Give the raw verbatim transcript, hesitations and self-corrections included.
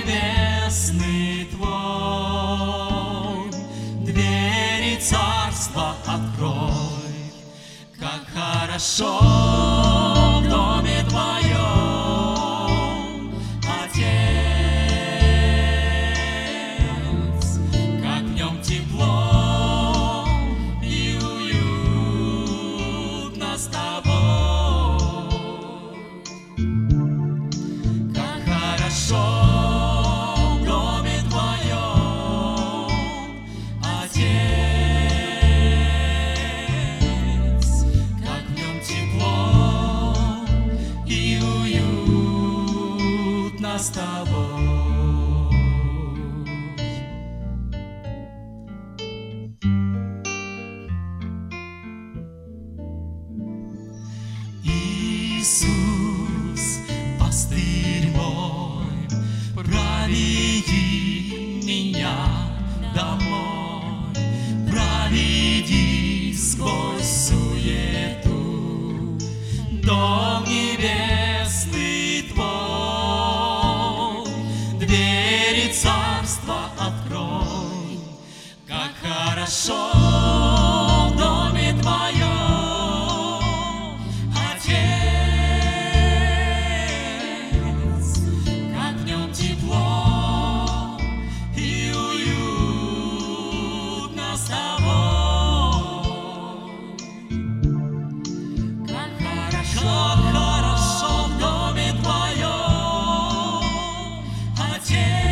небесный Твой, двери царства открой, как хорошо в доме Твоем, Отец, как в нем тепло и уютно с Тобой, как хорошо в доме Твоем, Отец, как в нем тепло и уютно с Тобой. Иисус, пастырь мой, проведи меня домой, проведи сквозь суету, дом небесный Твой, двери царства открой, как хорошо в доме Твоем, Отец, как в нем тепло и уютно с Тобой, как хорошо, хорошо в доме Твоем, Отец.